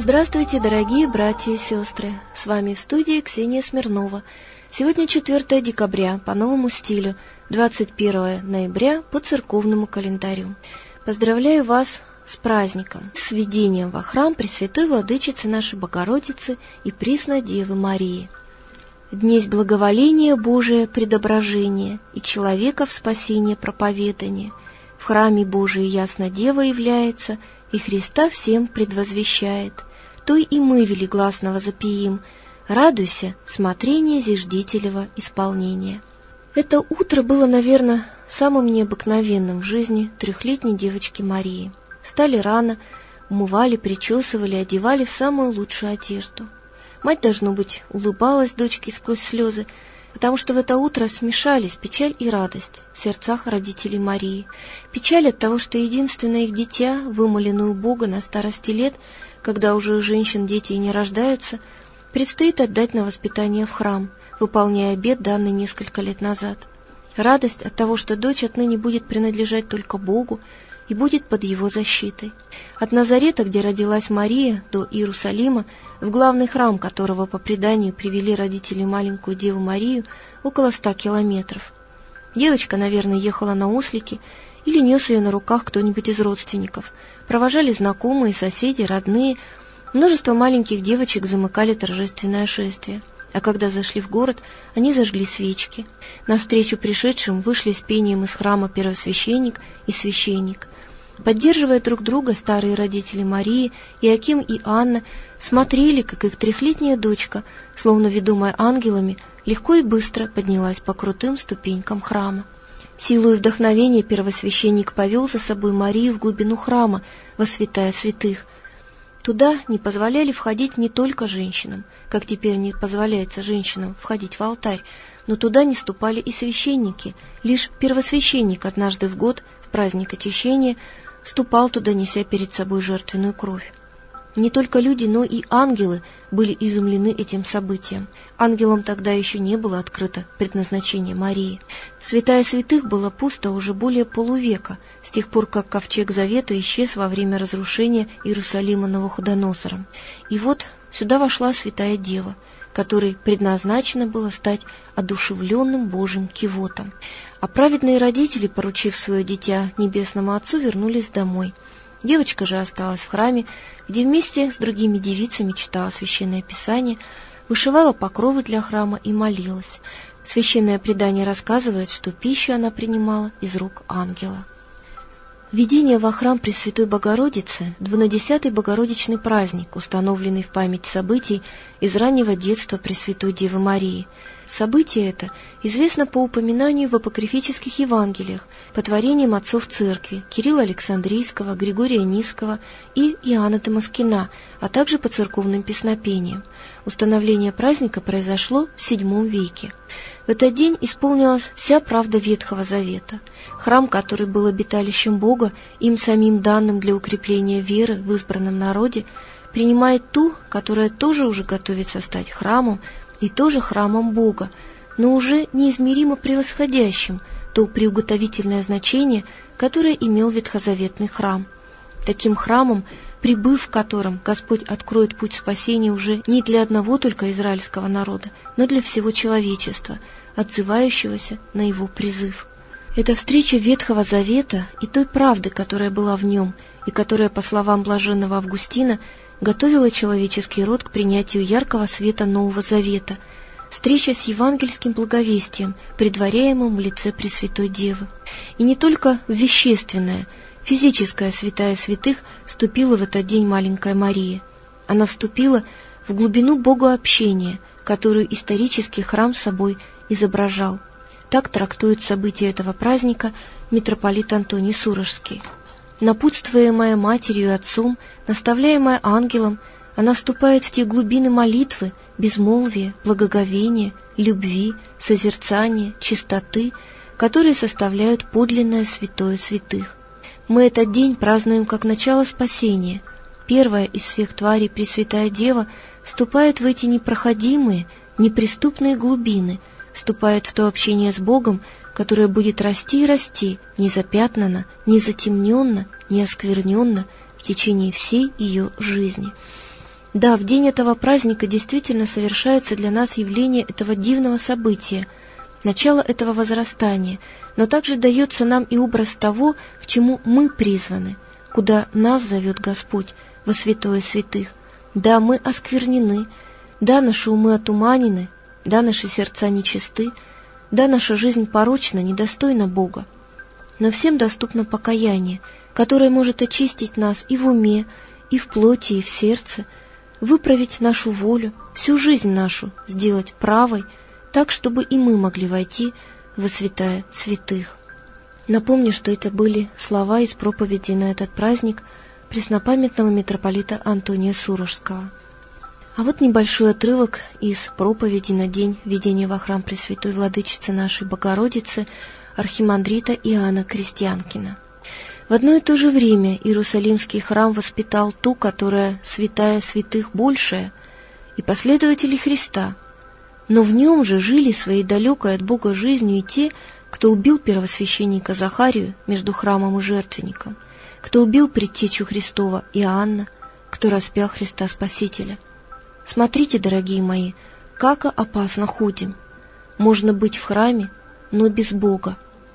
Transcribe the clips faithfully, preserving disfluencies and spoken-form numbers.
Здравствуйте, дорогие братья и сестры! С вами в студии Ксения Смирнова. Сегодня четвёртое декабря по новому стилю, двадцать первое ноября по церковному календарю. Поздравляю вас с праздником, с введением во храм Пресвятой Владычицы нашей Богородицы и Пресной Девы Марии. Днесь благоволения Божие предображение и человека в спасение проповедание. В храме Божией ясно Дева является, и Христа всем предвозвещает. Той и мы велигласно запиим: радуйся, смотрение зиждителева исполнения. Это утро было, наверное, самым необыкновенным в жизни трехлетней девочки Марии. Встали рано, умывали, причесывали, одевали в самую лучшую одежду. Мать, должно быть, улыбалась дочке сквозь слезы, потому что в это утро смешались печаль и радость в сердцах родителей Марии. Печаль от того, что единственное их дитя, вымоленное у Бога на старости лет, когда уже у женщин дети и не рождаются, предстоит отдать на воспитание в храм, выполняя обет, данный несколько лет назад. Радость от того, что дочь отныне будет принадлежать только Богу и будет под Его защитой. От Назарета, где родилась Мария, до Иерусалима, в главный храм которого по преданию привели родители маленькую Деву Марию, около ста километров. Девочка, наверное, ехала на ослике или нес ее на руках кто-нибудь из родственников. Провожали знакомые, соседи, родные. Множество маленьких девочек замыкали торжественное шествие. А когда зашли в город, они зажгли свечки. Навстречу пришедшим вышли с пением из храма первосвященник и священник. Поддерживая друг друга, старые родители Марии, Иоаким и Анна смотрели, как их трехлетняя дочка, словно ведомая ангелами, легко и быстро поднялась по крутым ступенькам храма. Силу и вдохновение первосвященник повел за собой Марию в глубину храма, во святая святых. Туда не позволяли входить не только женщинам, как теперь не позволяется женщинам входить в алтарь, но туда не ступали и священники. Лишь первосвященник однажды в год, в праздник Очищения, ступал туда, неся перед собой жертвенную кровь. Не только люди, но и ангелы были изумлены этим событием. Ангелам тогда еще не было открыто предназначение Марии. Святая святых была пусто уже более полувека, с тех пор, как ковчег Завета исчез во время разрушения Иерусалима Навуходоносором. И вот сюда вошла Святая Дева, которой предназначено было стать одушевленным Божьим кивотом. А праведные родители, поручив свое дитя Небесному Отцу, вернулись домой. Девочка же осталась в храме, где вместе с другими девицами читала Священное Писание, вышивала покровы для храма и молилась. Священное предание рассказывает, что пищу она принимала из рук ангела. Введение во храм Пресвятой Богородицы – двунадесятый Богородичный праздник, установленный в память событий из раннего детства Пресвятой Девы Марии. Событие это известно по упоминанию в апокрифических Евангелиях, по творениям отцов церкви Кирилла Александрийского, Григория Нисского и Иоанна Дамаскина, а также по церковным песнопениям. Установление праздника произошло в седьмом веке. В этот день исполнилась вся правда Ветхого Завета. Храм, который был обиталищем Бога, им самим данным для укрепления веры в избранном народе, принимает ту, которая тоже уже готовится стать храмом, и тоже храмом Бога, но уже неизмеримо превосходящим то приуготовительное значение, которое имел ветхозаветный храм. Таким храмом, прибыв в котором, Господь откроет путь спасения уже не для одного только израильского народа, но для всего человечества, отзывающегося на его призыв. Это встреча Ветхого Завета и той правды, которая была в нем, и которая, по словам блаженного Августина, готовила человеческий род к принятию яркого света Нового Завета, встреча с евангельским благовестием, предваряемым в лице Пресвятой Девы. И не только в вещественное, физическая святая святых вступила в этот день маленькая Мария. Она вступила в глубину богообщения, которую исторический храм собой изображал. Так трактует события этого праздника митрополит Антоний Сурожский. Напутствуемая матерью и отцом, наставляемая ангелом, она вступает в те глубины молитвы, безмолвия, благоговения, любви, созерцания, чистоты, которые составляют подлинное святое святых. Мы этот день празднуем как начало спасения. Первая из всех тварей Пресвятая Дева вступает в эти непроходимые, неприступные глубины, вступает в то общение с Богом, которое будет расти и расти, не запятнано, не затемненно, не оскверненно в течение всей ее жизни. Да, в день этого праздника действительно совершается для нас явление этого дивного события, начало этого возрастания, но также дается нам и образ того, к чему мы призваны, куда нас зовет Господь во святое святых. Да, мы осквернены, да, наши умы отуманены, да, наши сердца нечисты, да, наша жизнь порочна, недостойна Бога. Но всем доступно покаяние, которое может очистить нас и в уме, и в плоти, и в сердце, выправить нашу волю, всю жизнь нашу сделать правой, так, чтобы и мы могли войти во святая святых. Напомню, что это были слова из проповеди на этот праздник преснопамятного митрополита Антония Сурожского. А вот небольшой отрывок из проповеди на день введения во храм Пресвятой Владычицы нашей Богородицы архимандрита Иоанна Крестьянкина. В одно и то же время Иерусалимский храм воспитал ту, которая святая святых большая, и последователи Христа, но в нем же жили своей далекой от Бога жизнью и те, кто убил первосвященника Захарию между храмом и жертвенником, кто убил предтечу Христова Иоанна, кто распял Христа Спасителя. Смотрите, дорогие мои, как опасно ходим. Можно быть в храме, но без Бога.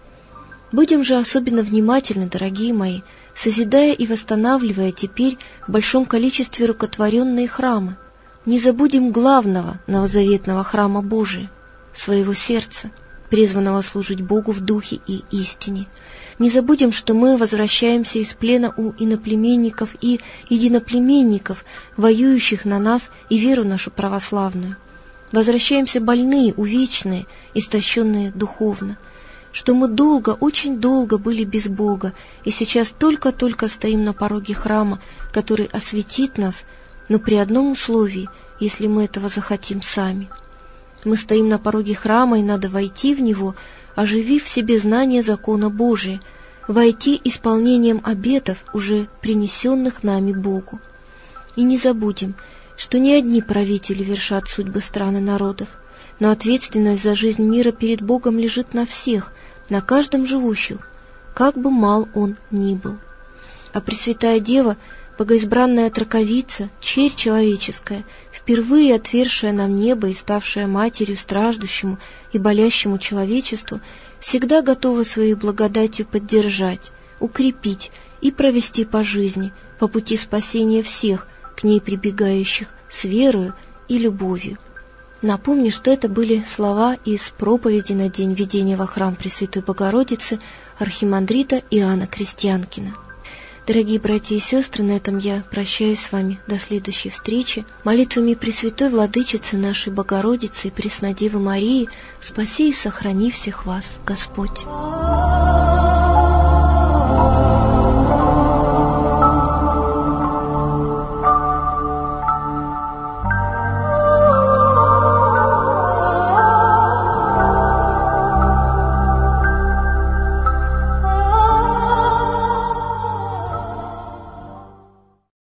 Будем же особенно внимательны, дорогие мои, созидая и восстанавливая теперь в большом количестве рукотворенные храмы. Не забудем главного новозаветного храма Божия, своего сердца, призванного служить Богу в духе и истине. Не забудем, что мы возвращаемся из плена у иноплеменников и единоплеменников, воюющих на нас и веру нашу православную. Возвращаемся больные, увечные, истощенные духовно, что мы долго, очень долго были без Бога, и сейчас только-только стоим на пороге храма, который осветит нас, но при одном условии, если мы этого захотим сами. Мы стоим на пороге храма, и надо войти в него, оживив в себе знание закона Божия, войти исполнением обетов, уже принесенных нами Богу. И не забудем, что не одни правители вершат судьбы стран и народов, но ответственность за жизнь мира перед Богом лежит на всех, на каждом живущем, как бы мал он ни был. А Пресвятая Дева, богоизбранная Троковица, черь человеческая, впервые отвершая нам небо и ставшая матерью страждущему и болящему человечеству, всегда готова своей благодатью поддержать, укрепить и провести по жизни, по пути спасения всех, к ней прибегающих с верою и любовью. Напомню, что это были слова из проповеди на день введения во храм Пресвятой Богородицы архимандрита Иоанна Крестьянкина. Дорогие братья и сестры, на этом я прощаюсь с вами до следующей встречи. Молитвами Пресвятой Владычицы нашей Богородицы и Преснодевы Марии спаси и сохрани всех вас, Господь.